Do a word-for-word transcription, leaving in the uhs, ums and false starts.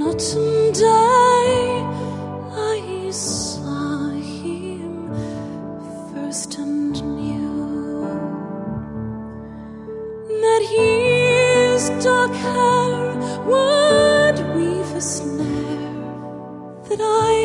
autumn day I saw him first and knew that his dark hair would weave a snare, that I